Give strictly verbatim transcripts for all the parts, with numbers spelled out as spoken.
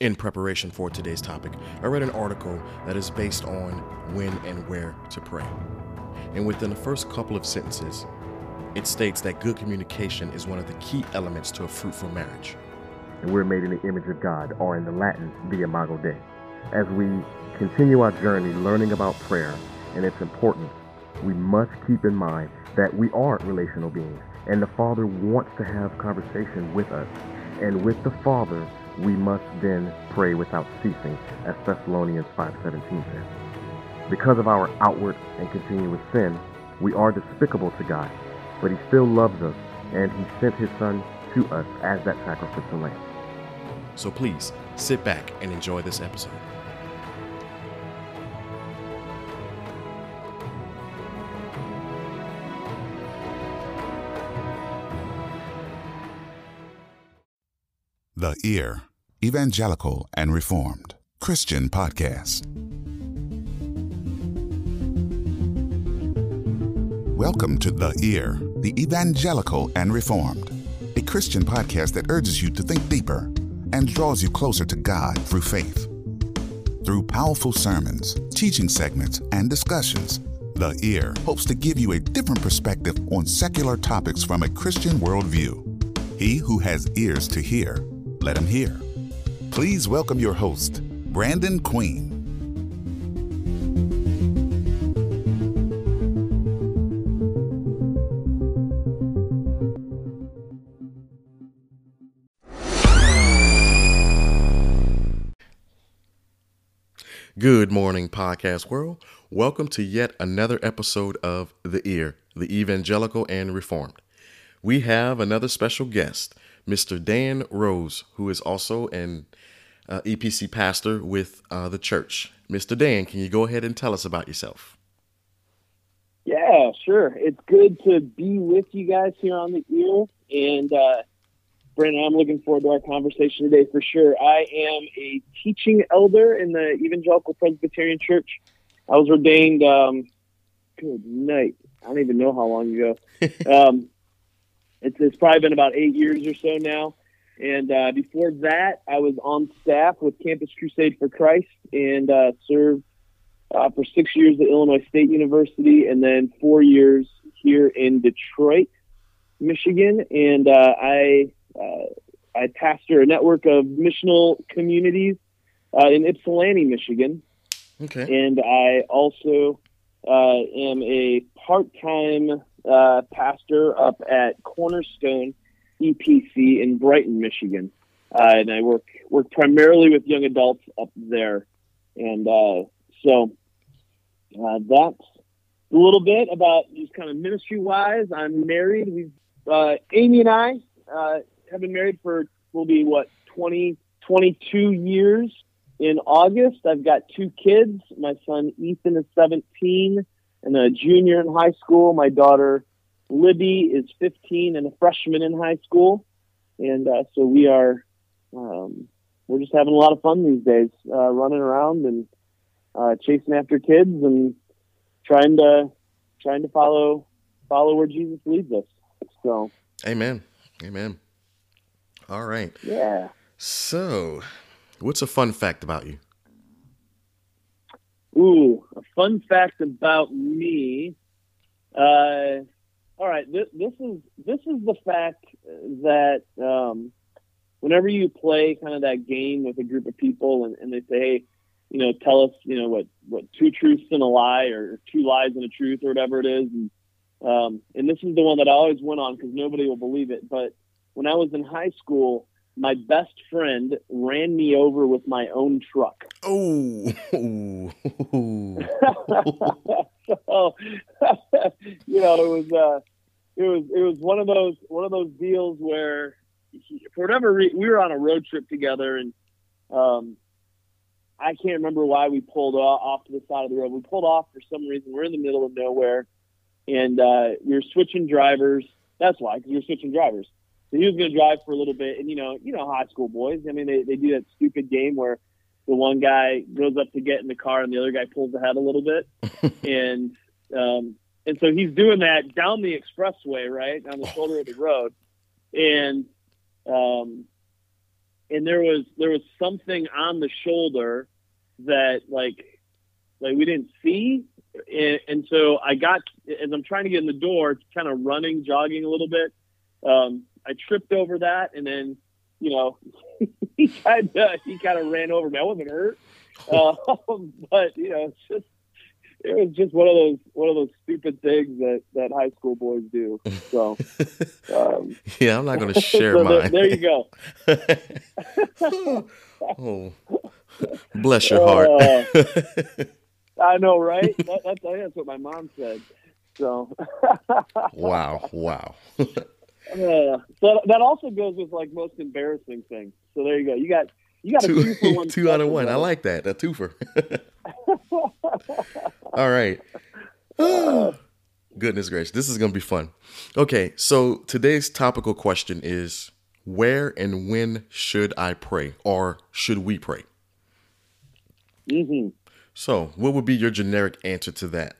In preparation for today's topic, I read an article that is based on when and where to pray. And within the first couple of sentences, it states that good communication is one of the key elements to a fruitful marriage. And we're made in the image of God, or in the Latin, the Imago Dei. As we continue our journey learning about prayer and its importance, we must keep in mind that we are relational beings, and the Father wants to have conversation with us. And with the Father, we must then pray without ceasing, as Thessalonians five seventeen says. Because of our outward and continuous sin, we are despicable to God, but He still loves us, and He sent His Son to us as that sacrificial lamb. So please, sit back and enjoy this episode. The Ear, Evangelical and Reformed Christian Podcast. Welcome to The Ear, the Evangelical and Reformed, a Christian podcast that urges you to think deeper and draws you closer to God through faith. Through powerful sermons, teaching segments, and discussions, The Ear hopes to give you a different perspective on secular topics from a Christian worldview. He who has ears to hear, let him hear. Please welcome your host, Brandon Queen. Good morning, podcast world. Welcome to yet another episode of The Ear, the Evangelical and Reformed. We have another special guest, Mister Dan Rose, who is also an uh, E P C pastor with uh, the church. Mister Dan, can you go ahead and tell us about yourself? Yeah, sure. It's good to be with you guys here on The Ear. And, uh, Brandon, I'm looking forward to our conversation today for sure. I am a teaching elder in the Evangelical Presbyterian Church. I was ordained, um, good night. I don't even know how long ago. um, it's, it's probably been about eight years or so now. And uh, before that, I was on staff with Campus Crusade for Christ and uh, served uh, for six years at Illinois State University and then four years here in Detroit, Michigan. And uh, I... Uh, I pastor a network of missional communities uh, in Ypsilanti, Michigan. Okay. And I also uh, am a part-time uh, pastor up at Cornerstone E P C in Brighton, Michigan. Uh, and I work work primarily with young adults up there. And uh, so uh, that's a little bit about just kind of ministry-wise. I'm married. We've uh, Amy and I uh, have been married for, will be what, twenty, twenty-two years in August. I've got two kids. My son Ethan is seventeen and a junior in high school. My daughter Libby is fifteen and a freshman in high school. And uh, so we are, um, we're just having a lot of fun these days, uh, running around and uh, chasing after kids and trying to, trying to follow, follow where Jesus leads us. So, Amen. Amen. All right. Yeah. So, what's a fun fact about you? Ooh, a fun fact about me. Uh, all right, this, this is this is the fact that um, whenever you play kind of that game with a group of people, and, and they say, hey, you know, tell us, you know, what, what two truths and a lie, or two lies and a truth, or whatever it is, and um, and this is the one that I always went on because nobody will believe it, but when I was in high school, my best friend ran me over with my own truck. Oh, so, you know, it was uh, it was it was one of those one of those deals where, he, for whatever reason, we were on a road trip together, and um, I can't remember why we pulled off, off to the side of the road. We pulled off for some reason. We're in the middle of nowhere, and uh, we were switching drivers. That's why, because we were switching drivers. So he was going to drive for a little bit, and, you know, you know, high school boys, I mean, they, they do that stupid game where the one guy goes up to get in the car and the other guy pulls ahead a little bit. and um, and so he's doing that down the expressway, right, on the shoulder of the road. And um, and there was there was something on the shoulder that like like we didn't see, and, and so I got as I'm trying to get in the door, kind of running, jogging a little bit. Um, I tripped over that, and then you know he kind of he kind of ran over me. I wasn't hurt, uh, but you know it's just. It was just one of those one of those stupid things that, that high school boys do. So, um, yeah, I'm not going to share so mine. There, there you go. Oh, bless your heart. Uh, I know, right? That, that's that's what my mom said. So, wow, wow. uh, so that also goes with like most embarrassing things. So there you go. You got you got a two, two for one. Two out of one. I like that. A twofer. All right. Oh, goodness gracious. This is going to be fun. Okay. So today's topical question is, where and when should I pray, or should we pray? Mm-hmm. So what would be your generic answer to that?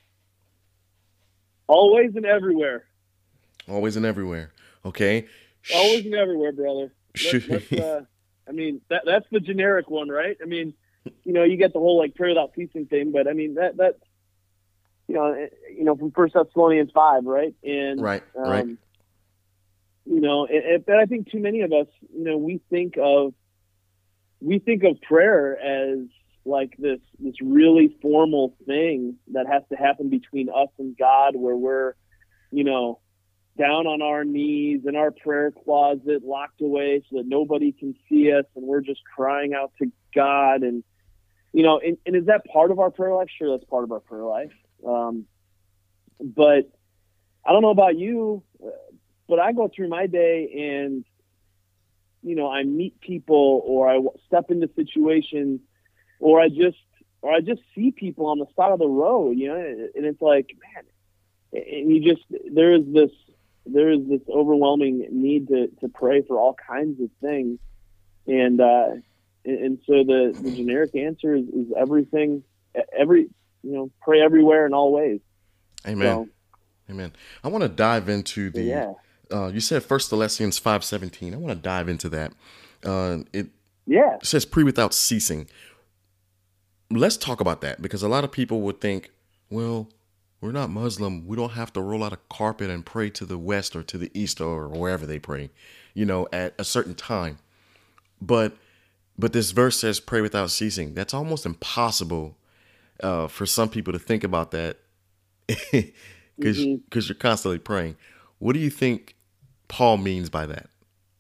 Always and everywhere. Always and everywhere. Okay. Always and everywhere, brother. Should... Let, let's, uh, I mean, that that's the generic one, right? I mean, you know, you get the whole like prayer without ceasing thing, but I mean that that you know, you know, from First Thessalonians five, right? And right, um, right. You know, and, and I think too many of us, you know, we think of we think of prayer as like this this really formal thing that has to happen between us and God, where we're, you know, down on our knees in our prayer closet, locked away so that nobody can see us, and we're just crying out to God. And you know, and, and is that part of our prayer life? Sure, that's part of our prayer life. Um, but I don't know about you, but I go through my day and, you know, I meet people, or I step into situations, or I just, or I just see people on the side of the road, you know, and it's like, man, and you just, there is this, there is this overwhelming need to, to pray for all kinds of things. And, uh, and so the, the generic answer is, is everything, every, you know, pray everywhere in all ways. Amen. So, Amen. I want to dive into the, yeah. uh, you said First Thessalonians five seventeen. I want to dive into that. Uh, it, yeah. it says pray without ceasing. Let's talk about that, because a lot of people would think, well, we're not Muslim. We don't have to roll out a carpet and pray to the west or to the east or wherever they pray, you know, at a certain time. But but this verse says pray without ceasing. That's almost impossible uh, for some people to think about that, because Mm-hmm. because you're constantly praying. What do you think Paul means by that?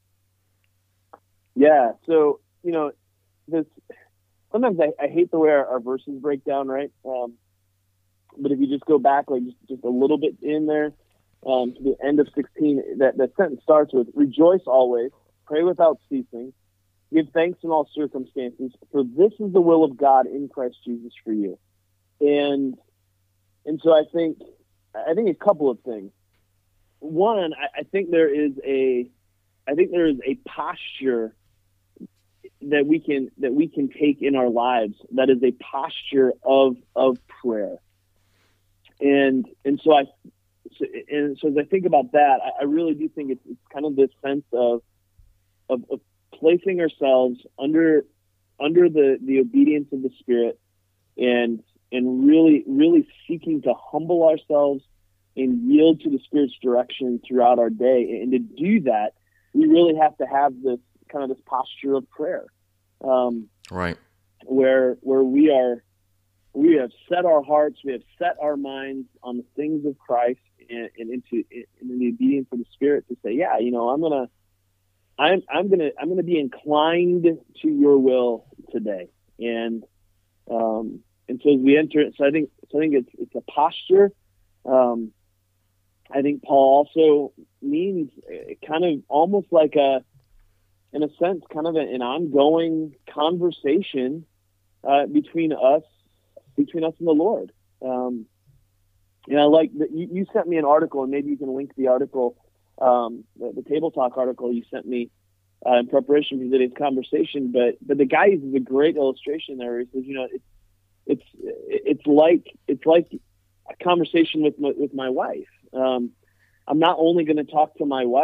Yeah. So, you know, this sometimes I, I hate the way our, our verses break down, right? Um, but if you just go back, like just, just a little bit in there um, to the end of sixteen, that, that sentence starts with, rejoice always, pray without ceasing, give thanks in all circumstances, for this is the will of God in Christ Jesus for you. And and so I think I think a couple of things. One, I, I think there is a I think there is a posture that we can that we can take in our lives that is a posture of of prayer. And and so I so, and so as I think about that, I, I really do think it's, it's kind of this sense of, of of placing ourselves under under the, the obedience of the Spirit, and and really really seeking to humble ourselves and yield to the Spirit's direction throughout our day. And to do that, we really have to have this kind of this posture of prayer, um, right? Where where we are, we have set our hearts, we have set our minds on the things of Christ, and, and into in the obedience of the Spirit to say, yeah, you know, I'm gonna, I'm I'm gonna I'm gonna be inclined to Your will today, and um, and so as we enter, so I think so I think it's it's a posture. Um, I think Paul also means kind of almost like a, in a sense, kind of an ongoing conversation uh, between us, between us and the Lord. Um, and I like that you, you sent me an article, and maybe you can link the article, um, the, the Table Talk article you sent me uh, in preparation for today's conversation. But but the guy uses a great illustration there. He says, you know, it's it's it's like it's like a conversation with my, with my wife. Um, I'm not only going to talk to my wife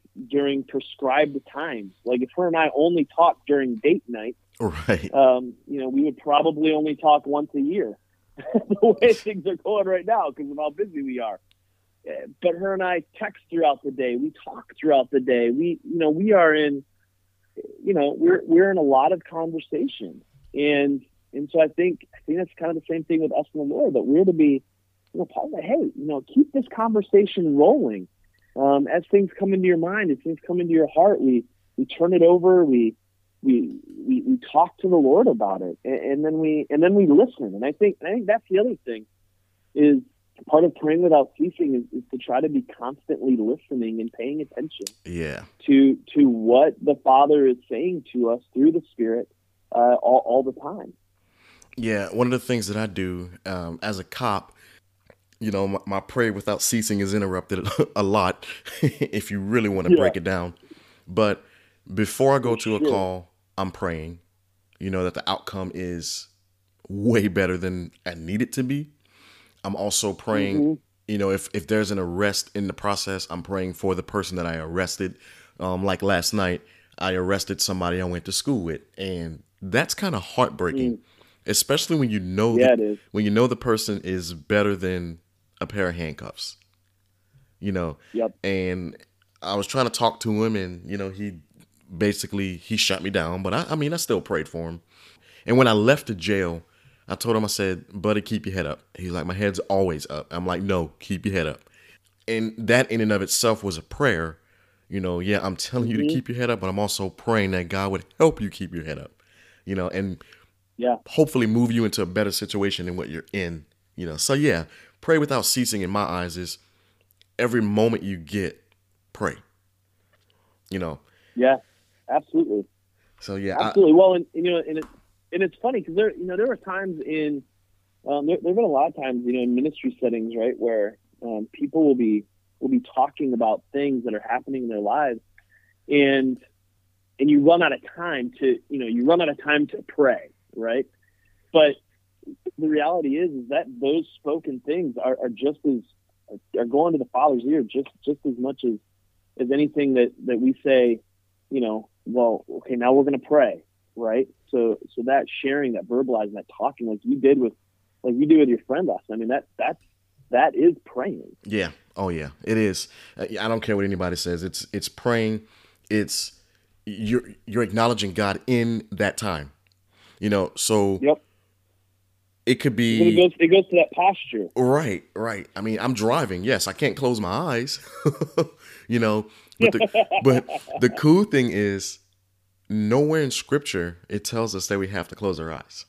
during prescribed times. Like if her and I only talked during date night, right. um, you know, we would probably only talk once a year. The way things are going right now because of how busy we are. But her and I text throughout the day. We talk throughout the day. We, you know, we are in, you know, we're we're in a lot of conversation, and and so I think I think that's kind of the same thing with us and the Lord. That we're to be, you know, Paul said, hey, you know, keep this conversation rolling. Um, as things come into your mind, as things come into your heart, we we turn it over. We we we, we talk to the Lord about it, and, and then we and then we listen. And I think I think that's the other thing is. Part of praying without ceasing is, is to try to be constantly listening and paying attention yeah. to to what the Father is saying to us through the Spirit uh, all, all the time. Yeah, one of the things that I do um, as a cop, you know, my, my pray without ceasing is interrupted a lot if you really want to Yeah. break it down. But before I go to a Sure. call, I'm praying, you know, that the outcome is way better than I need it to be. I'm also praying, Mm-hmm. you know, if, if there's an arrest in the process, I'm praying for the person that I arrested. Um, like last night, I arrested somebody I went to school with, and that's kind of heartbreaking, Mm. especially when you know Yeah, the, it is. when you know the person is better than a pair of handcuffs, you know. Yep. And I was trying to talk to him, and you know, he basically he shut me down. But I, I mean, I still prayed for him. And when I left the jail, I told him, I said, buddy, keep your head up. He's like, my head's always up. I'm like, no, keep your head up. And that in and of itself was a prayer. You know, yeah, I'm telling you to Mm-hmm. keep your head up, but I'm also praying that God would help you keep your head up, you know, and Yeah. hopefully move you into a better situation than what you're in, you know. So yeah, pray without ceasing in my eyes is every moment you get, pray, you know. Yeah. Absolutely. So yeah, I, Absolutely. Well, and, and you know, and it, and it's funny because there, you know, there were times in, um, there, there've been a lot of times, you know, in ministry settings, right, where um, people will be will be talking about things that are happening in their lives, and and you run out of time to, you know, you run out of time to pray, right? But the reality is, is that those spoken things are, are just as are going to the Father's ear just just as much as as anything that that we say, you know. Well, okay, now we're going to pray. Right. So, so that sharing, that verbalizing, that talking, like you did with, like you did with your friend us. I mean, that, that's, that is praying. yeah. Oh yeah, it is. Uh, I don't care what anybody says. It's, it's praying. It's, you're, you're acknowledging God in that time, you know, so Yep. it could It be, goes, it goes to that posture. right, right. I mean, I'm driving. Yes. I can't close my eyes, you know, but the, but the cool thing is, nowhere in scripture it tells us that we have to close our eyes.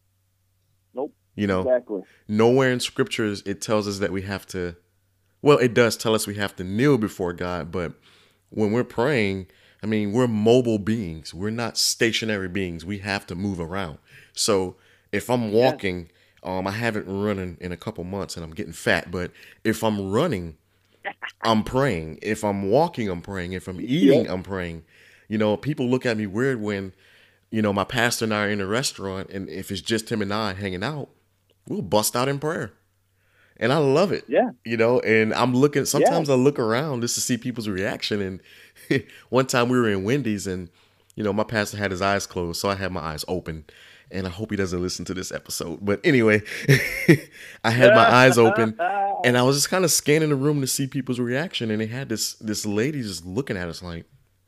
Nope. You know, Exactly. nowhere in scriptures it tells us that we have to, well, it does tell us we have to kneel before God, but when we're praying, I mean, we're mobile beings. We're not stationary beings. We have to move around. So if I'm walking, yeah. um, I haven't run in, in a couple months and I'm getting fat, but if I'm running, I'm praying. If I'm walking, I'm praying. If I'm eating, yeah. I'm praying. You know, people look at me weird when, you know, my pastor and I are in a restaurant, and if it's just him and I hanging out, we'll bust out in prayer. And I love it. Yeah. You know, and I'm looking, sometimes yeah. I look around just to see people's reaction. And one time we were in Wendy's, and, you know, my pastor had his eyes closed, so I had my eyes open. And I hope he doesn't listen to this episode. But anyway, I had my eyes open, and I was just kind of scanning the room to see people's reaction. And they had this this lady just looking at us like,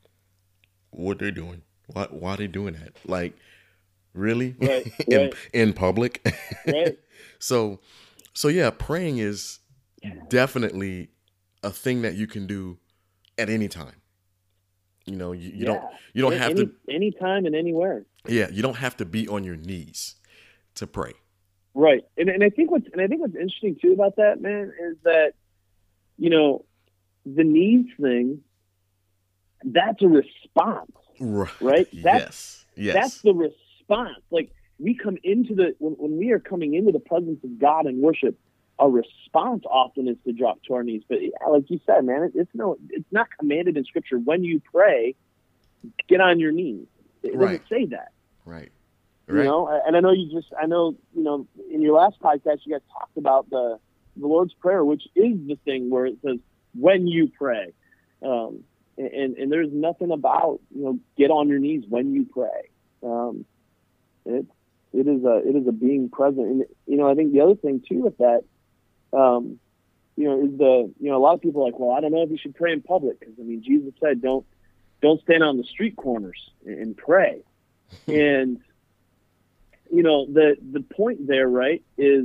what they doing? Why why are they doing that? Like, really? Right, in, right. in public? Right. So, so yeah, praying is definitely a thing that you can do at any time. You know, you, you yeah. don't you don't any, have to anytime and anywhere. Yeah, you don't have to be on your knees to pray. Right. And and I think what's and I think what's interesting too about that, man, is that, you know, the needs thing, that's a response. Right. Right? That's, yes. Yes. That's the response. Like we come into the when, when we are coming into the presence of God in worship, our response often is to drop to our knees. But yeah, like you said, man, it, it's no it's not commanded in scripture. When you pray, get on your knees. It Right. doesn't say that. Right. You Right. know, and I know you just, I know, you know, in your last podcast, you guys talked about the, the Lord's Prayer, which is the thing where it says, when you pray. Um, And, and there's nothing about, you know, get on your knees when you pray. Um, it, it is a, it is a being present. And, you know, I think the other thing too with that, um, you know, is the, you know, a lot of people are like, well, I don't know if you should pray in public. Cause I mean, Jesus said, don't, don't stand on the street corners and, and pray. And, you know, the, the point there, right, is,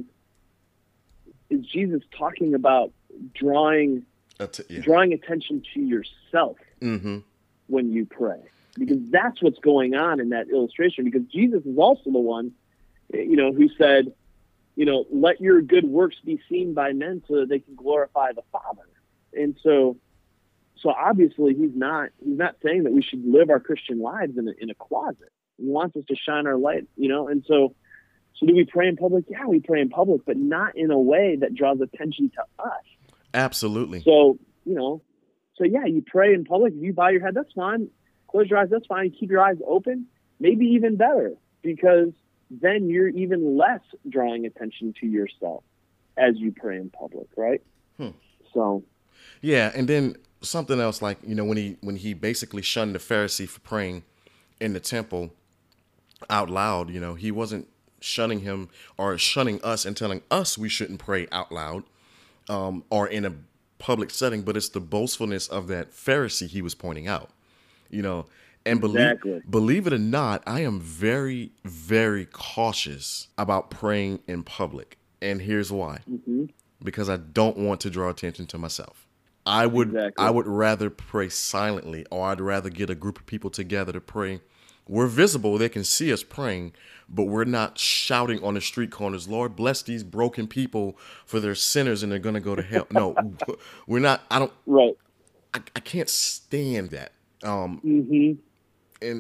is Jesus talking about drawing, Att- yeah. drawing attention to yourself mm-hmm. when you pray, because that's what's going on in that illustration. Because Jesus is also the one, you know, who said, you know, let your good works be seen by men so that they can glorify the Father. And so, so obviously he's not, he's not saying that we should live our Christian lives in a, in a closet. He wants us to shine our light, you know? And so, so do we pray in public? Yeah, we pray in public, but not in a way that draws attention to us. Absolutely. So, you know, so yeah, you pray in public. If you bow your head, that's fine. Close your eyes, that's fine. Keep your eyes open, maybe even better, because then you're even less drawing attention to yourself as you pray in public, right? Hmm. So, yeah, and then something else, like, you know, when he when he basically shunned the Pharisee for praying in the temple out loud, you know, he wasn't shunning him or shunning us and telling us we shouldn't pray out loud um, or in a public setting, but it's the boastfulness of that Pharisee he was pointing out, you know. And believe, exactly. believe it or not, I am very, very cautious about praying in public. And here's why. Mm-hmm. Because I don't want to draw attention to myself. I would Exactly. I would rather pray silently, or I'd rather get a group of people together to pray. We're visible. They can see us praying, but we're not shouting on the street corners, Lord, bless these broken people for they're sinners and they're going to go to hell. No, we're not. I don't. Right. I, I can't stand that. Um, Mm-hmm. and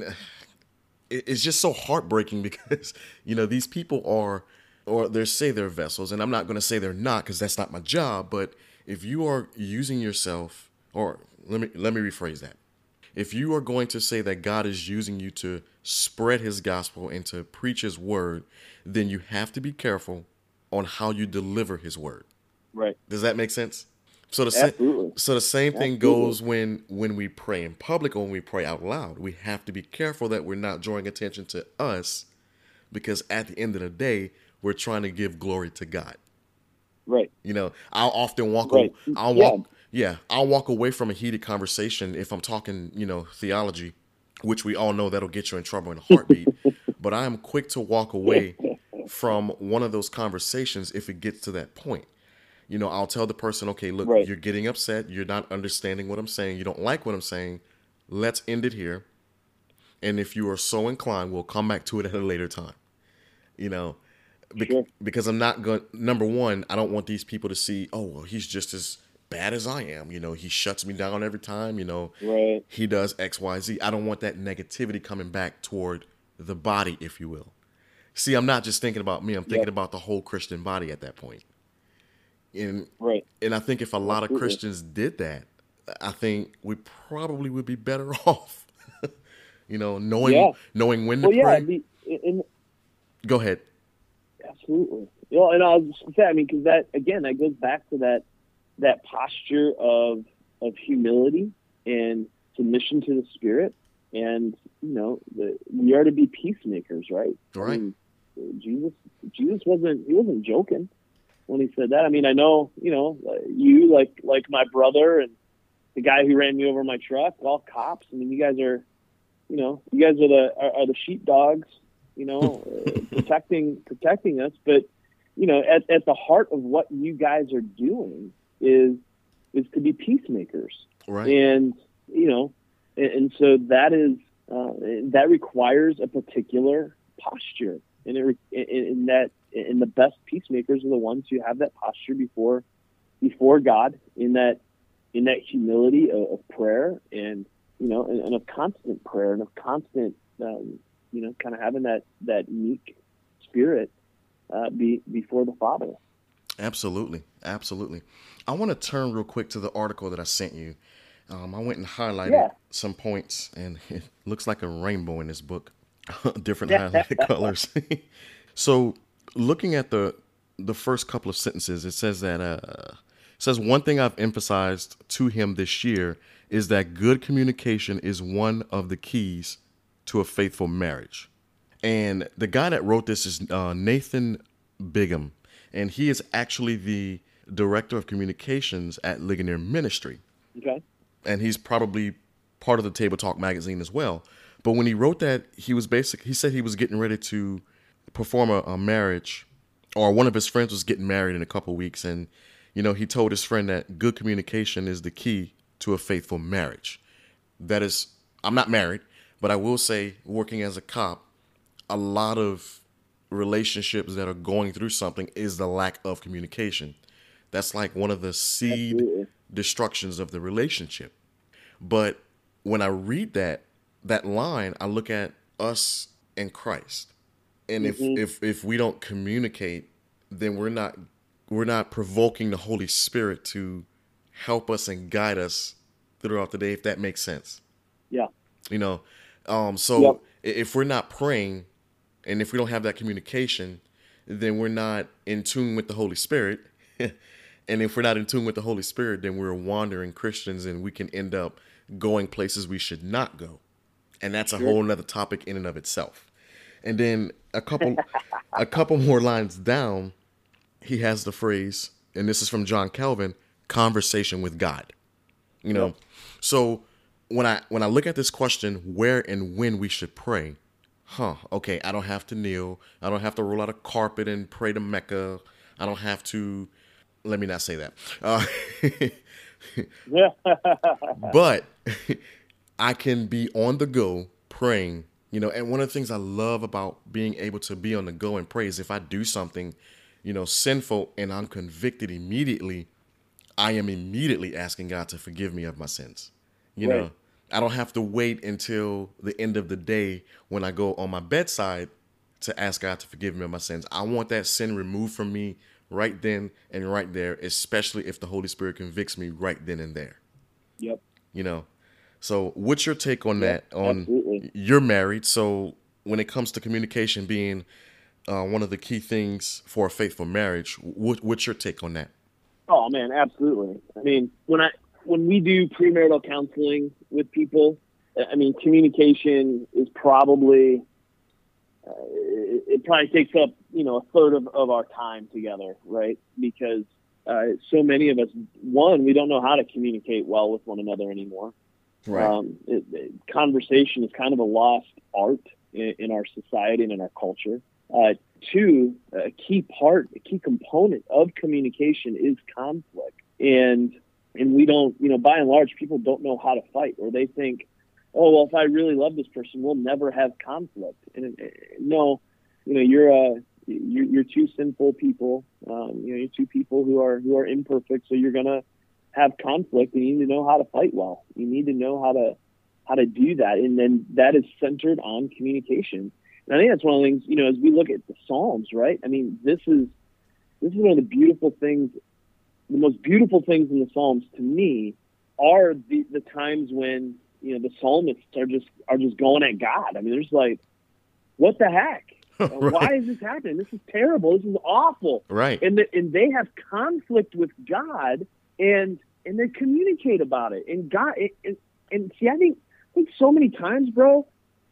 it, it's just so heartbreaking because, you know, these people are, or they say they're vessels, and I'm not going to say they're not because that's not my job. But if you are using yourself, or let me let me rephrase that. If you are going to say that God is using you to spread his gospel and to preach his word, then you have to be careful on how you deliver his word. Right. Does that make sense? So the sa- Absolutely. so the same thing Absolutely. goes when when we pray in public or when we pray out loud. We have to be careful that we're not drawing attention to us, because at the end of the day, we're trying to give glory to God. Right. You know, I'll often walk. Right. A, I'll Yeah. walk. Yeah, I'll walk away from a heated conversation if I'm talking, you know, theology, which we all know that'll get you in trouble in a heartbeat. But I am quick to walk away from one of those conversations if it gets to that point. You know, I'll tell the person, okay, look, Right. you're getting upset. You're not understanding what I'm saying. You don't like what I'm saying. Let's end it here. And if you are so inclined, we'll come back to it at a later time. You know, be- Sure. because I'm not going, number one, I don't want these people to see, oh, well, he's just as bad as I am. You know, he shuts me down every time, you know, Right. he does X, Y, Z. I don't want that negativity coming back toward the body, if you will. See, I'm not just thinking about me. I'm thinking Yep. about the whole Christian body at that point. And, Right. and I think if a lot of Absolutely. Christians did that, I think we probably would be better off, you know, knowing, Yeah. knowing when to Well, yeah. pray. The, in, Go ahead. Absolutely. You know, and I was just gonna say, I mean, because that again, that goes back to that that posture of of humility and submission to the Spirit, and you know, the, we are to be peacemakers, right? Right. I mean, Jesus, Jesus wasn't he wasn't joking when he said that. I mean, I know, you know, uh, you like like my brother and the guy who ran me over in my truck, all cops. I mean, you guys are, you know, you guys are the are, are the sheepdogs, you know, uh, protecting protecting us. But you know, at at the heart of what you guys are doing is is to be peacemakers, Right. and you know, and, and so that is uh, that requires a particular posture, and it in that and the best peacemakers are the ones who have that posture before before God, in that in that humility of, of prayer, and you know, and, and of constant prayer, and of constant um, you know, kind of having that that meek spirit uh, be before the Father. Absolutely. Absolutely. I want to turn real quick to the article that I sent you. Um, I went and highlighted Yeah. some points, and it looks like a rainbow in this book, different highlighted colors. So looking at the the first couple of sentences, it says that uh, says, one thing I've emphasized to him this year is that good communication is one of the keys to a faithful marriage. And the guy that wrote this is uh, Nathan Bigham, and he is actually the director of communications at Ligonier Ministry. Okay. And he's probably part of the Table Talk magazine as well. But when he wrote that, he was basic. He said he was getting ready to perform a, a marriage, or one of his friends was getting married in a couple of weeks. And, you know, he told his friend that good communication is the key to a faithful marriage. That is, I'm not married, but I will say, working as a cop, a lot of relationships that are going through something is the lack of communication. That's like one of the seed Absolutely. destructions of the relationship. But when I read that, that line, I look at us and Christ. And mm-hmm. if, if, if we don't communicate, then we're not, we're not provoking the Holy Spirit to help us and guide us throughout the day, if that makes sense. Yeah. You know, um, so yep. if we're not praying and if we don't have that communication, then we're not in tune with the Holy Spirit. And if we're not in tune with the Holy Spirit, then we're wandering Christians and we can end up going places we should not go. And that's a sure. whole nother topic in and of itself. And then a couple, a couple more lines down, he has the phrase, and this is from John Calvin, conversation with God. You know, yep. so when I, when I look at this question, where and when we should pray, huh, okay, I don't have to kneel. I don't have to roll out a carpet and pray to Mecca. I don't have to, let me not say that. Uh, but I can be on the go praying, you know, and one of the things I love about being able to be on the go and pray is if I do something, you know, sinful and I'm convicted immediately, I am immediately asking God to forgive me of my sins. You right. know, I don't have to wait until the end of the day when I go on my bedside to ask God to forgive me of my sins. I want that sin removed from me right then and right there, especially if the Holy Spirit convicts me right then and there. Yep. You know, so what's your take on yep, that? On absolutely. You're married, so when it comes to communication being uh, one of the key things for a faithful marriage, what, what's your take on that? Oh man, absolutely. I mean, when I when we do premarital counseling with people, I mean, communication is probably uh, it, it probably takes up you know a third of, of our time together, right? Because uh, so many of us, one, we don't know how to communicate well with one another anymore. Right. Um, it, it, conversation is kind of a lost art in, in our society and in our culture. Uh, two, a key part, a key component of communication is conflict. And and we don't, you know, by and large, people don't know how to fight, or they think, oh, well, if I really love this person, we'll never have conflict. And uh, no, you know, you're uh, you're, you're two sinful people. Um, you know, you're two people who are who are imperfect, so you're gonna have conflict, and you need to know how to fight well. You need to know how to how to do that, and then that is centered on communication. And I think that's one of the things, you know, as we look at the Psalms, right? I mean, this is this is one of the beautiful things, the most beautiful things in the Psalms to me are the, the times when, you know, the psalmists are just are just going at God. I mean, there's like, what the heck? Right. Why is this happening? This is terrible. This is awful. Right. And the, and they have conflict with God, and and they communicate about it. And God, and, and see, I think I think so many times, bro.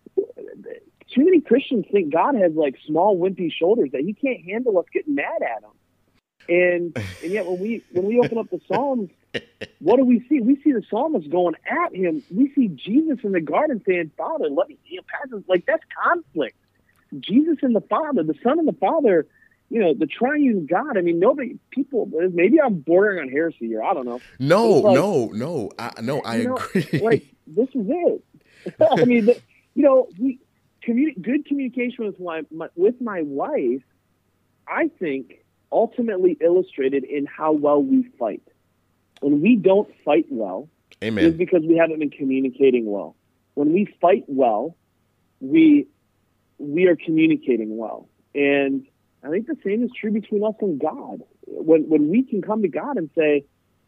Too many Christians think God has like small, wimpy shoulders that He can't handle us getting mad at Him. And and yet when we when we open up the Psalms, what do we see? We see the psalmist going at Him. We see Jesus in the garden saying, "Father, let me." You know, passes like that's conflict. Jesus and the Father, the Son and the Father. You know, the triune God. I mean, nobody. People. Maybe I'm bordering on heresy here. I don't know. No, like, no, no. I, no, I know, agree. Like this is it. I mean, the, you know, we. Communi- good communication with my, my with my wife, I think, ultimately illustrated in how well we fight. When we don't fight well, Amen. It's because we haven't been communicating well. When we fight well, we we are communicating well, and I think the same is true between us and God. When when we can come to God and say,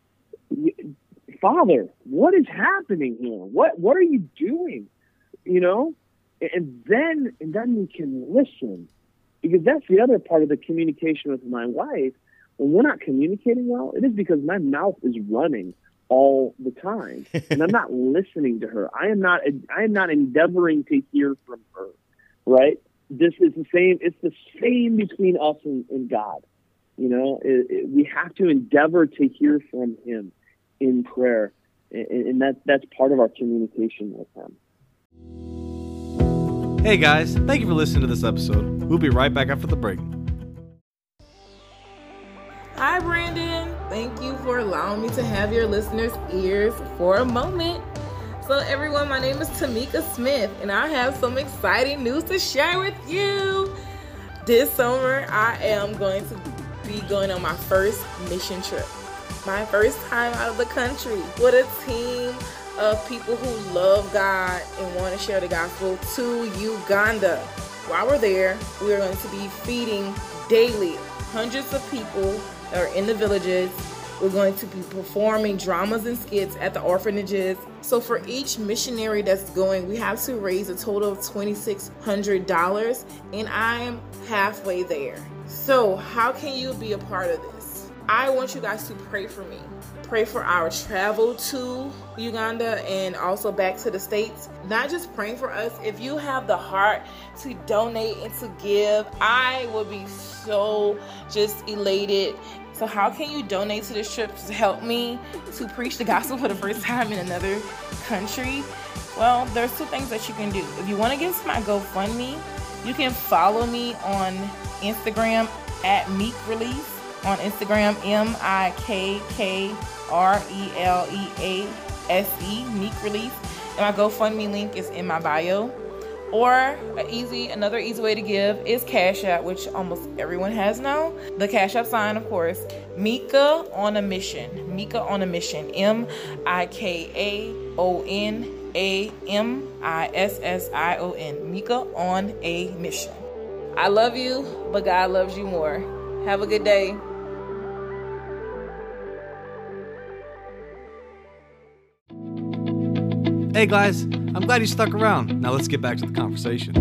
"Father, what is happening here? What what are you doing?" You know. And then, and then we can listen, because that's the other part of the communication with my wife. when we're not communicating well, it is because my mouth is running all the time, and I'm not listening to her. I am not. I am not endeavoring to hear from her. Right? This is the same. It's the same between us and, and God. You know, it, it, we have to endeavor to hear from Him in prayer, and, and that that's part of our communication with Him. Hey guys, thank you for listening to this episode. We'll be right back after the break. Hi, Brandon. Thank you for allowing me to have your listeners' ears for a moment. So, everyone, my name is Tamika Smith, and I have some exciting news to share with you. This summer, I am going to be going on my first mission trip. My first time out of the country with a team of people who love God and want to share the gospel to Uganda. While we're there, we are going to be feeding daily hundreds of people that are in the villages. We're going to be performing dramas and skits at the orphanages. So for each missionary that's going, we have to raise a total of two thousand six hundred dollars, and I'm halfway there. So how can you be a part of this? I want you guys to pray for me. Pray for our travel to Uganda and also back to the States. Not just praying for us. If you have the heart to donate and to give, I will be so just elated. So how can you donate to this trip to help me to preach the gospel for the first time in another country? Well, there's two things that you can do. If you want to give to my GoFundMe, you can follow me on Instagram at Meek Release. On Instagram, M I K K R E L E A S E, Meek Release. And my GoFundMe link is in my bio. Or a easy, another easy way to give is Cash App, which almost everyone has now. The Cash App sign, of course, Mika on a Mission. Mika on a Mission. M I K A O N A M I S S I O N. Mika on a Mission. I love you, but God loves you more. Have a good day. Hey guys, I'm glad you stuck around. Now let's get back to the conversation.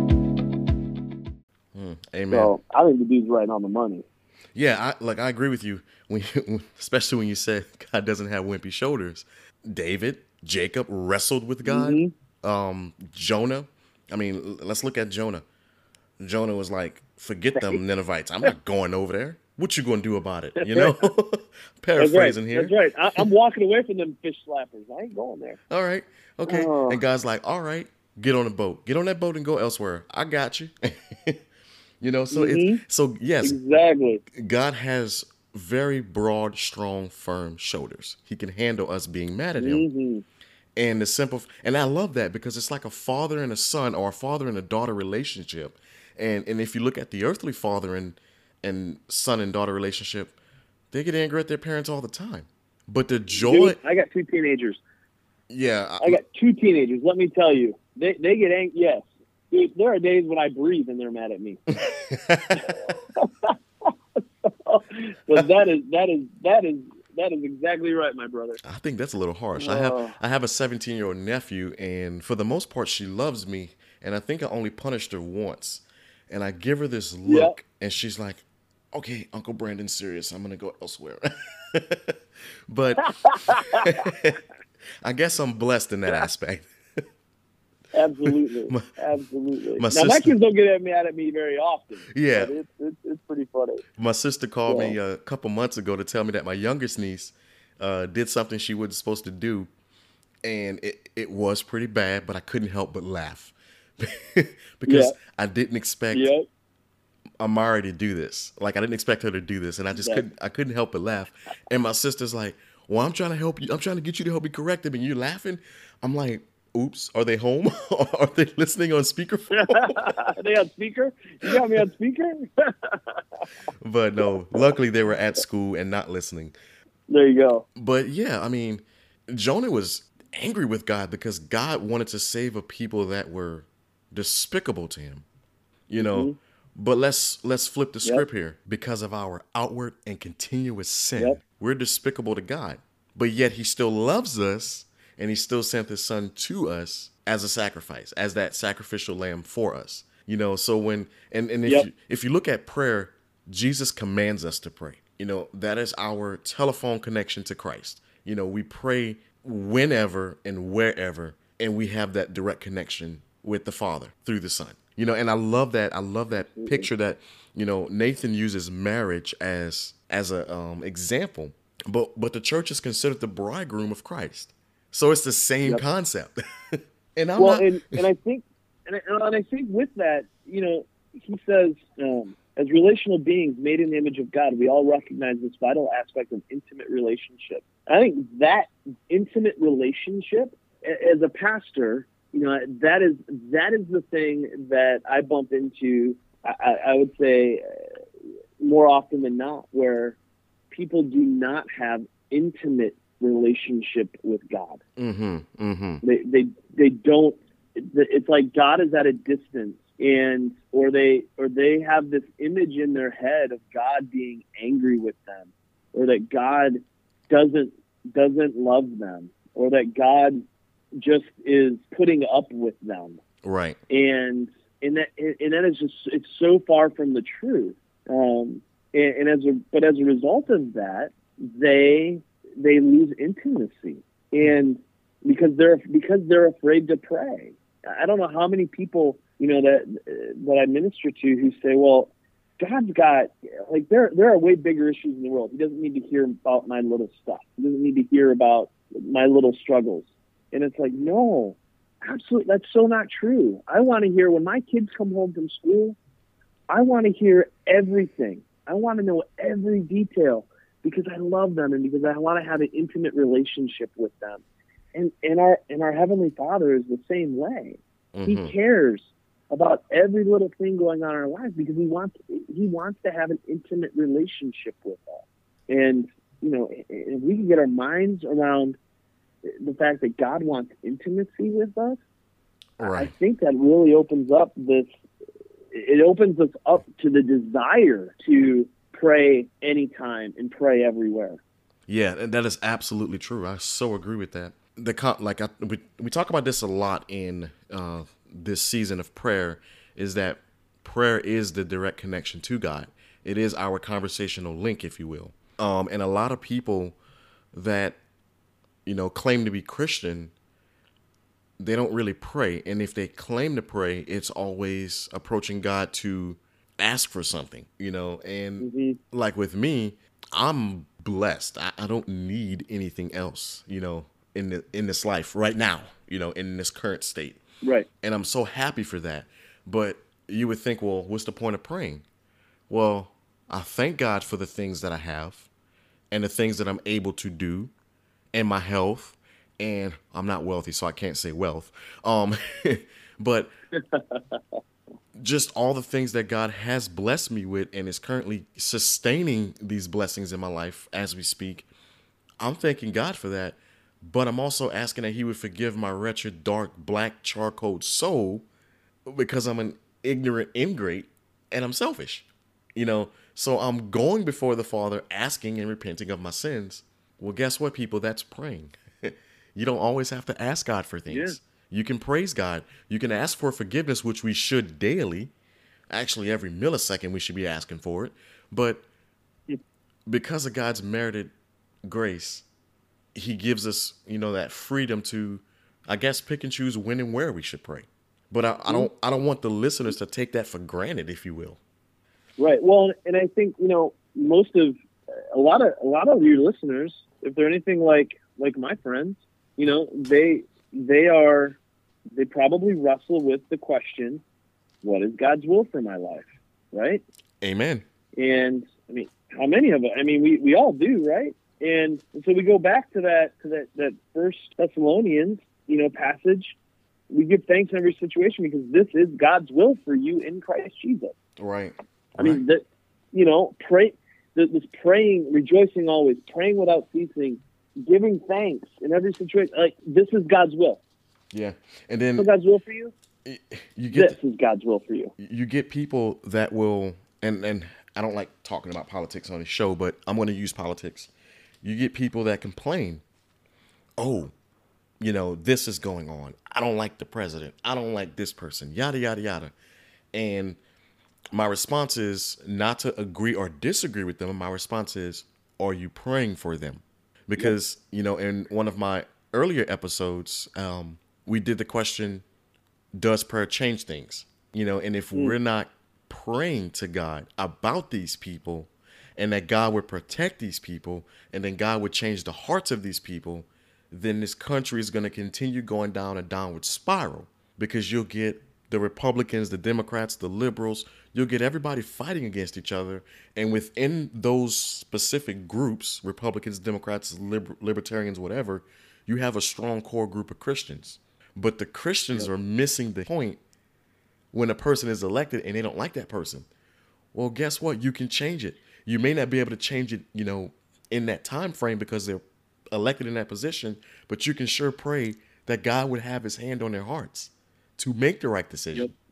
Mm, amen. So I think the dude's right on the money. Yeah, I, like I agree with you. When, you, especially when you said God doesn't have wimpy shoulders. David, Jacob wrestled with God. Mm-hmm. Um, Jonah. I mean, let's look at Jonah. Jonah was like, "Forget them Ninevites. I'm not going over there. What you going to do about it?" You know, paraphrasing That's right. here. That's right. I, I'm walking away from them fish slappers. I ain't going there. All right. Okay. Oh. And God's like, all right, get on a boat. Get on that boat and go elsewhere. I got you. You know, so mm-hmm. it's, so yes. Exactly. God has very broad, strong, firm shoulders. He can handle us being mad at him. Mm-hmm. And the simple, and I love that because it's like a father and a son or a father and a daughter relationship. And and if you look at the earthly father and and son and daughter relationship, they get angry at their parents all the time. But the joy... Dude, I got two teenagers. Yeah. I, I got two teenagers. Let me tell you. They they get angry. Yes. Dude, there are days when I breathe and they're mad at me. So that is, that is, that is, that is exactly right, my brother. I think that's a little harsh. Uh, I have I have a seventeen-year-old nephew, and for the most part, she loves me. And I think I only punished her once. And I give her this look, yep. and she's like, "Okay, Uncle Brandon's serious. I'm going to go elsewhere." But I guess I'm blessed in that aspect. Absolutely. My, Absolutely. My now, sister, my kids don't get mad at me very often. Yeah. But it's, it's, it's pretty funny. My sister called yeah. me a couple months ago to tell me that my youngest niece uh, did something she wasn't supposed to do. And it, it was pretty bad, but I couldn't help but laugh. Because yeah. I didn't expect yeah. Amari to do this. Like, I didn't expect her to do this. And I just yeah. couldn't I couldn't help but laugh. And my sister's like, "Well, I'm trying to help you. I'm trying to get you to help me correct him. And you're laughing." I'm like, oops, are they home? Are they listening on speakerphone? Are they on speaker? You got me on speaker? But no, luckily they were at school and not listening. There you go. But yeah, I mean, Jonah was angry with God because God wanted to save a people that were despicable to him. You know, mm-hmm. But let's let's flip the yep. script here. Because of our outward and continuous sin, yep. we're despicable to God. But yet he still loves us. And he still sent his son to us as a sacrifice, as that sacrificial lamb for us. You know, so when, and, and if, yep. you, if you look at prayer, Jesus commands us to pray. You know, that is our telephone connection to Christ. You know, we pray whenever and wherever, and we have that direct connection with the Father through the Son. You know, and I love that. I love that picture that, you know, Nathan uses marriage as as a um, example, but but the church is considered the bridegroom of Christ. So it's the same Yep. concept. and I'm well, not. and, and I think, and I, and I think with that, you know, he says, um, as relational beings made in the image of God, we all recognize this vital aspect of intimate relationship. I think that intimate relationship, a- as a pastor, you know, that is that is the thing that I bump into. I, I would say uh, more often than not, where people do not have intimate relationship with God. Mm-hmm, mm-hmm. They they they don't. It's like God is at a distance, and or they or they have this image in their head of God being angry with them, or that God doesn't doesn't love them, or that God just is putting up with them. Right. And and that and that is just it's so far from the truth. Um, and, and as a but as a result of that, they they lose intimacy, and because they're because they're afraid to pray. I don't know how many people, you know, that that I minister to who say, well, God's got, like, there there are way bigger issues in the world. He doesn't need to hear about my little stuff. He doesn't need to hear about my little struggles. And it's like, no, absolutely, that's so not true. I want to hear when my kids come home from school, I want to hear everything. I want to know every detail because I love them and because I want to have an intimate relationship with them. And and our and our Heavenly Father is the same way. Mm-hmm. He cares about every little thing going on in our lives because he wants he wants to have an intimate relationship with us. And you know, if we can get our minds around the fact that God wants intimacy with us, Right. I think that really opens up this. It opens us up to the desire to pray anytime and pray everywhere. Yeah, and that is absolutely true. I so agree with that. The con- like I, we we talk about this a lot in uh, this season of prayer, is that prayer is the direct connection to God. It is our conversational link, if you will. Um, and a lot of people that you know claim to be Christian, they don't really pray. And if they claim to pray, it's always approaching God to ask for something, you know. And Mm-hmm. like with me, I'm blessed. I, I don't need anything else, you know, in the in this life right now, you know, in this current state. Right. And I'm so happy for that. But you would think, well, what's the point of praying? Well, I thank God for the things that I have and the things that I'm able to do and my health. And I'm not wealthy, so I can't say wealth. Um, but just all the things that God has blessed me with and is currently sustaining these blessings in my life as we speak. I'm thanking God for that. But I'm also asking that he would forgive my wretched, dark, black, charcoal soul because I'm an ignorant ingrate and I'm selfish. You know, so I'm going before the Father asking and repenting of my sins. Well, guess what, people? That's praying. You don't always have to ask God for things. Yeah. You can praise God. You can ask for forgiveness, which we should daily. Actually, every millisecond we should be asking for it. But because of God's merited grace, he gives us, you know, that freedom to, I guess, pick and choose when and where we should pray. But I, I don't I don't want the listeners to take that for granted, if you will. Right. Well, and I think, you know, most of a lot of a lot of your listeners, if they're anything like like my friends, you know, they they are they probably wrestle with the question, what is God's will for my life? Right? Amen. And I mean, how many of us? I mean, we, we all do, right? And so we go back to that to that, that first Thessalonians, you know, passage. We give thanks in every situation because this is God's will for you in Christ Jesus. Right. I mean, that, you know, pray, this praying, rejoicing always, praying without ceasing, giving thanks in every situation. Like, this is God's will. Yeah. And then this is God's will for you. You get this is God's will for you. You get people that will, and, and I don't like talking about politics on the show, but I'm going to use politics. You get people that complain, oh, you know, this is going on. I don't like the president. I don't like this person, yada, yada, yada. And my response is not to agree or disagree with them. My response is, are you praying for them? Because, yep. you know, in one of my earlier episodes, um, we did the question, does prayer change things? You know, and if mm. we're not praying to God about these people and that God would protect these people and then God would change the hearts of these people, then this country is going to continue going down a downward spiral, because you'll get the Republicans, the Democrats, the liberals, you'll get everybody fighting against each other. And within those specific groups, Republicans, Democrats, liber- libertarians, whatever, you have a strong core group of Christians. But the Christians yep. are missing the point when a person is elected and they don't like that person. Well, guess what? You can change it. You may not be able to change it, you know, in that time frame because they're elected in that position, but you can sure pray that God would have his hand on their hearts to make the right decision. Yep.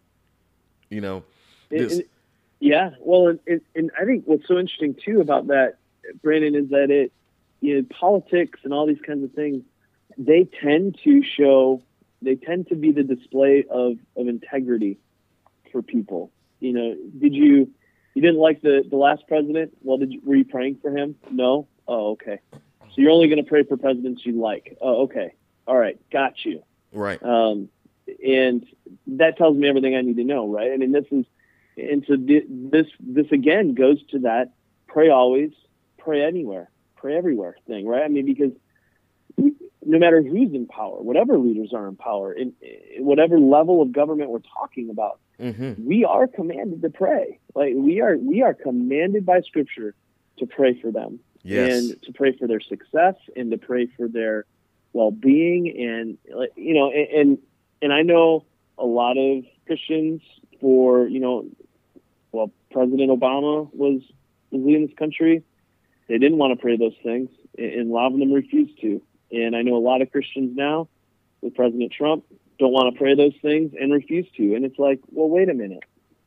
You know, this. And, and, yeah. Well, and, and, and I think what's so interesting too about that, Brandon, is that it, you know, politics and all these kinds of things, they tend to show, they tend to be the display of, of integrity for people. You know, did you, you didn't like the, the last president? Well, did you, were you praying for him? No. Oh, okay. So you're only going to pray for presidents you like. Oh, okay. All right. Got you. Right. Um, and that tells me everything I need to know. Right. I mean, this is, and so this, this again goes to that pray always, pray anywhere, pray everywhere thing. Right. I mean, because we, no matter who's in power, whatever leaders are in power, in, in whatever level of government we're talking about, mm-hmm. we are commanded to pray. Like we are, we are commanded by Scripture to pray for them, yes. and to pray for their success, and to pray for their well-being, and you know, and, and and I know a lot of Christians. For you know, well, President Obama was was leading this country. They didn't want to pray those things, and a lot of them refused to. And I know a lot of Christians now with President Trump don't want to pray those things and refuse to. And it's like, well, wait a minute.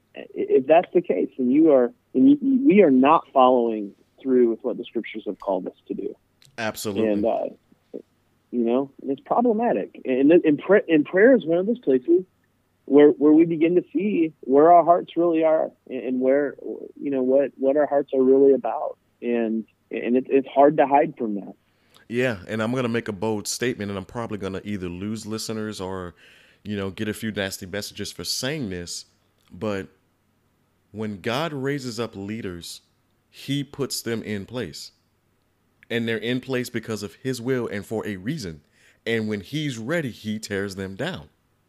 If that's the case, then you are, then you, we are not following through with what the Scriptures have called us to do. Absolutely. And, uh, you know, it's problematic. And, and, pra- and prayer is one of those places where, where we begin to see where our hearts really are, and where, you know, what, what our hearts are really about. And, and it, it's hard to hide from that. Yeah, and I'm going to make a bold statement, and I'm probably going to either lose listeners or, you know, get a few nasty messages for saying this. But when God raises up leaders, he puts them in place. And they're in place because of his will and for a reason. And when he's ready, he tears them down.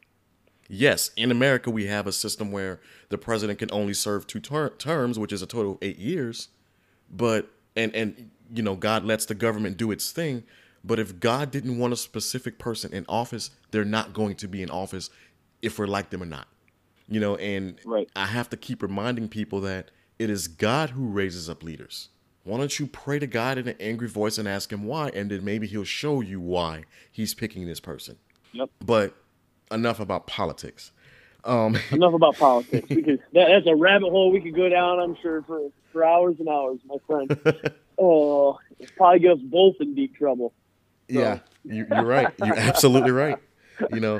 Yes, in America, we have a system where the president can only serve two ter- terms, which is a total of eight years. But, and, and, you know, God lets the government do its thing. But if God didn't want a specific person in office, they're not going to be in office if we're like them or not. You know, and right. I have to keep reminding people that it is God who raises up leaders. Why don't you pray to God in an angry voice and ask him why? And then maybe he'll show you why he's picking this person. Yep. But enough about politics. Um, enough about politics. Because that, that's a rabbit hole we could go down, I'm sure, for, for hours and hours, my friend. Oh, it probably get us both in deep trouble. So. Yeah, you, you're right. You're absolutely right. You know,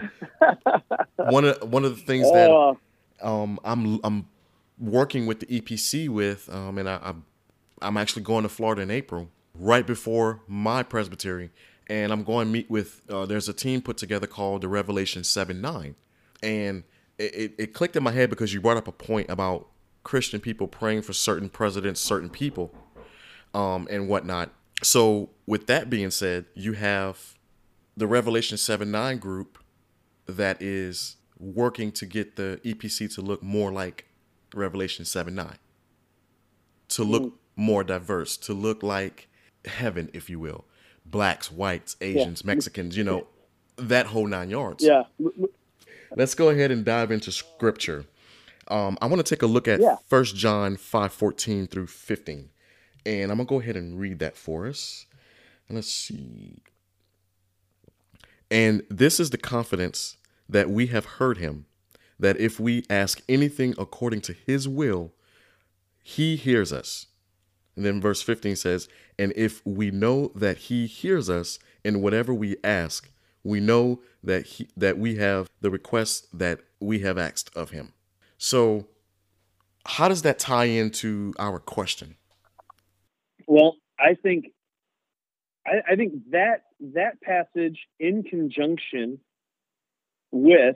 one of one of the things that uh, um, I'm I'm working with the E P C with, um, and I, I'm I'm actually going to Florida in April, right before my presbytery, and I'm going to meet with. Uh, there's a team put together called the Revelation seven nine, and it, it, it clicked in my head because you brought up a point about Christian people praying for certain presidents, certain people, um, and whatnot. So with that being said, you have the Revelation seven nine group that is working to get the E P C to look more like Revelation seven nine, to look mm. more diverse, to look like heaven, if you will. Blacks, whites, Asians, yeah. Mexicans, you know, that whole nine yards. Yeah. Let's go ahead and dive into scripture. Um, I want to take a look at yeah. First John five fourteen through fifteen. And I'm going to go ahead and read that for us. And let's see. And this is the confidence that we have heard him, that if we ask anything according to his will, he hears us. And then verse fifteen says, and if we know that he hears us in whatever we ask, we know that he, that we have the request that we have asked of him. So how does that tie into our question? Well, I think I, I think that that passage in conjunction with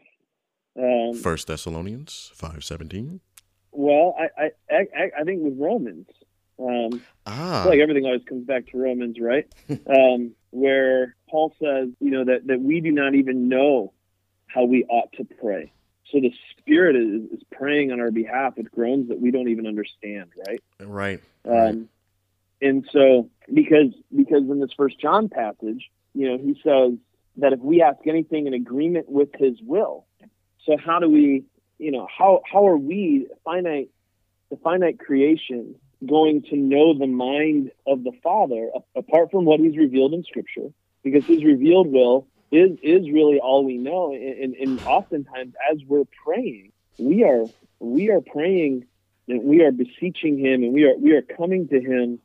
um, First Thessalonians five seventeen. Well, I I, I, I think with Romans, um, Ah, I feel like everything always comes back to Romans, right? um, where Paul says, you know, that, that we do not even know how we ought to pray. So the Spirit is, is praying on our behalf with groans that we don't even understand, right? right. Um, right. And so, because because in this First John passage, you know, he says that if we ask anything in agreement with His will, so how do we, you know, how how are we finite, the finite creation, going to know the mind of the Father apart from what He's revealed in Scripture? Because His revealed will is is really all we know, and, and oftentimes as we're praying, we are we are praying and we are beseeching Him, and we are we are coming to Him.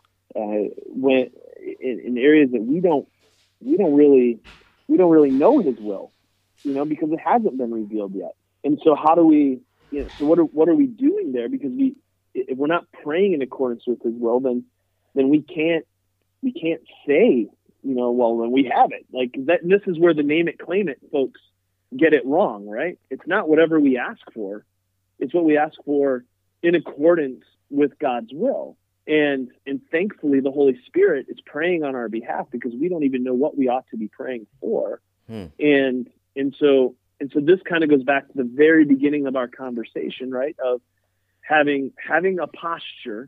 Uh, when in, in areas that we don't, we don't really, we don't really know His will, you know, because it hasn't been revealed yet. And so, how do we, you know, so what are what are we doing there? Because we, if we're not praying in accordance with His will, then then we can't we can't say, you know, well, then we have it. Like that. This is where the name it, claim it folks get it wrong, right? It's not whatever we ask for; it's what we ask for in accordance with God's will. And and thankfully, the Holy Spirit is praying on our behalf because we don't even know what we ought to be praying for. Hmm. And and so and so this kind of goes back to the very beginning of our conversation, right? Of having having a posture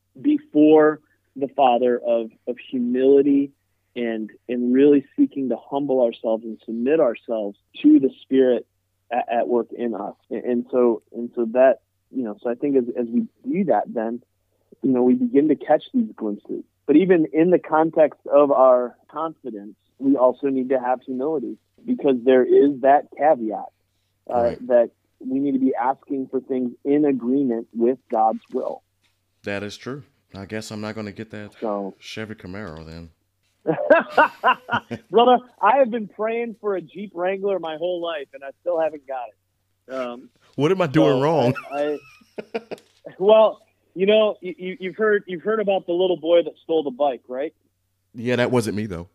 before the Father of of humility and and really seeking to humble ourselves and submit ourselves to the Spirit at, at work in us. And, and so and so that you know, so I think as as we do that, then. You know, we begin to catch these glimpses. But even in the context of our confidence, we also need to have humility because there is that caveat uh, right. that we need to be asking for things in agreement with God's will. That is true. I guess I'm not going to get that so, Chevy Camaro then. Brother, I have been praying for a Jeep Wrangler my whole life, and I still haven't got it. Um, what am I doing so wrong? I, I, well... You know, you, you've heard you've heard about the little boy that stole the bike, right? Yeah, that wasn't me though.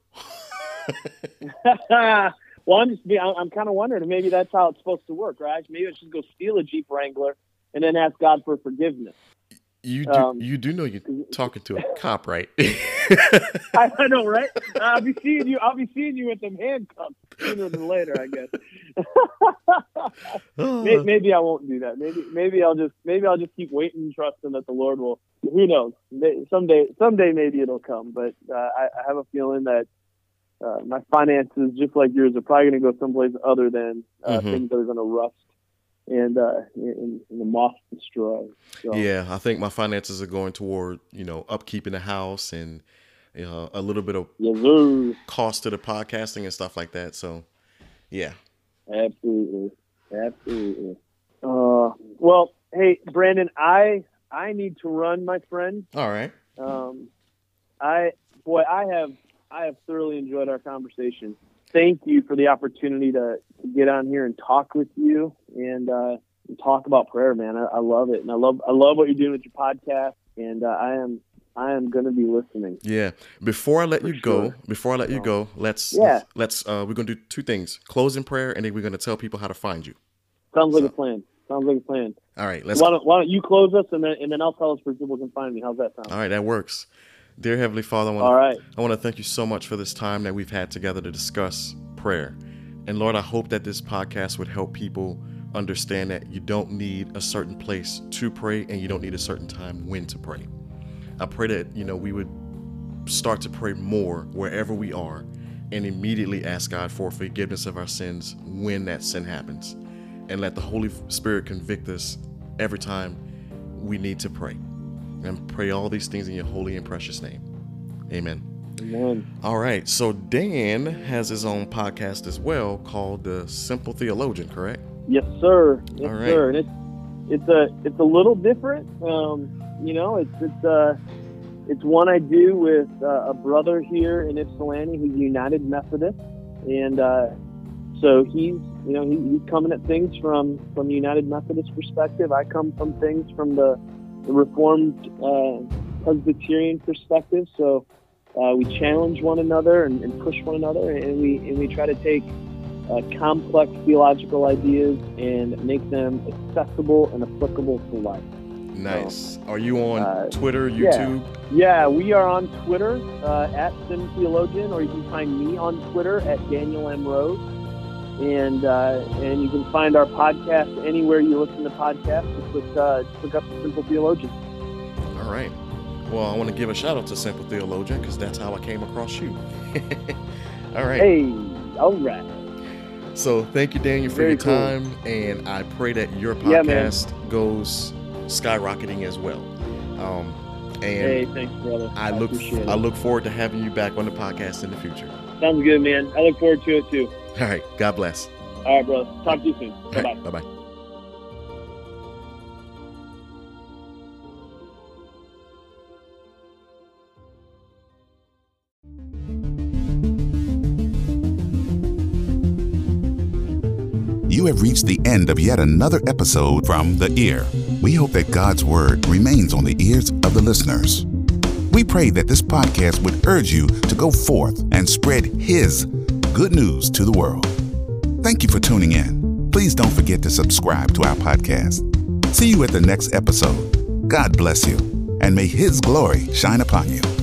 Well, I'm just I'm, I'm kind of wondering if maybe that's how it's supposed to work, right? Maybe I should go steal a Jeep Wrangler and then ask God for forgiveness. You do um, you do know you're talking to a cop, right? I, I know, right? I'll be seeing you. I'll be seeing you with them handcuffs sooner than later, I guess. maybe, maybe I won't do that. Maybe maybe I'll just maybe I'll just keep waiting and trusting that the Lord will. Who knows? Someday someday maybe it'll come. But uh, I, I have a feeling that uh, my finances, just like yours, are probably going to go someplace other than uh, mm-hmm. things that are going to rust. And, uh, and, and the moth destroy. So. Yeah, I think my finances are going toward, you know, upkeeping the house and you know, a little bit of yes, cost to the podcasting and stuff like that. So, yeah. Absolutely. Absolutely. Uh, well, hey, Brandon, I I need to run, my friend. All right. Um, I boy, I have I have thoroughly enjoyed our conversation. Thank you for the opportunity to, to get on here and talk with you and, uh, and talk about prayer, man. I, I love it, and I love I love what you're doing with your podcast, and uh, I am I am going to be listening. Yeah. Before I let for you sure. go, before I let you go, let's yeah. let's uh, we're going to do two things: close in prayer, and then we're going to tell people how to find you. Sounds so. like a plan. Sounds like a plan. All right. Let's. Why don't, why don't you close us, and then and then I'll tell us where people can find me. How's that sound? All right, that works. Dear Heavenly Father, I want, All to, right. I want to thank you so much for this time that we've had together to discuss prayer. And Lord, I hope that this podcast would help people understand that you don't need a certain place to pray and you don't need a certain time when to pray. I pray that, you know, we would start to pray more wherever we are and immediately ask God for forgiveness of our sins when that sin happens. And let the Holy Spirit convict us every time we need to pray. And pray all these things in your holy and precious name. Amen. Amen. All right. So Dan has his own podcast as well called The Simple Theologian, correct? Yes, sir. Yes, all right. sir. And it's it's a it's a little different. Um, you know, it's it's uh it's one I do with uh, a brother here in Ypsilanti who's United Methodist, and uh, so he's you know, he, he's coming at things from, from the United Methodist perspective. I come from things from the, the Reformed uh, Presbyterian perspective. So uh, we challenge one another and, and push one another, and we and we try to take uh, complex theological ideas and make them accessible and applicable to life. Nice. So, are you on uh, Twitter, YouTube? Yeah, yeah, we are on Twitter uh, at Sim Theologian, or you can find me on Twitter at Daniel M. Rose. And uh, and you can find our podcast anywhere you listen to podcasts. Just look, uh, just look up the Simple Theologian. All right. Well, I want to give a shout out to Simple Theologian because that's how I came across you. All right. Hey, all right. So thank you, Daniel, for Very your cool. time, and I pray that your Yeah, man. podcast goes skyrocketing as well. Um, and Hey, thanks, brother. I look appreciate I it. look forward to having you back on the podcast in the future. Sounds good, man. I look forward to it too. All right. God bless. All right, brother. Talk to you soon. All Bye bye. right, bye-bye. You have reached the end of yet another episode from The Ear. We hope that God's Word remains on the ears of the listeners. We pray that this podcast would urge you to go forth and spread His good news to the world. Thank you for tuning in. Please don't forget to subscribe to our podcast. See you at the next episode. God bless you, and may His glory shine upon you.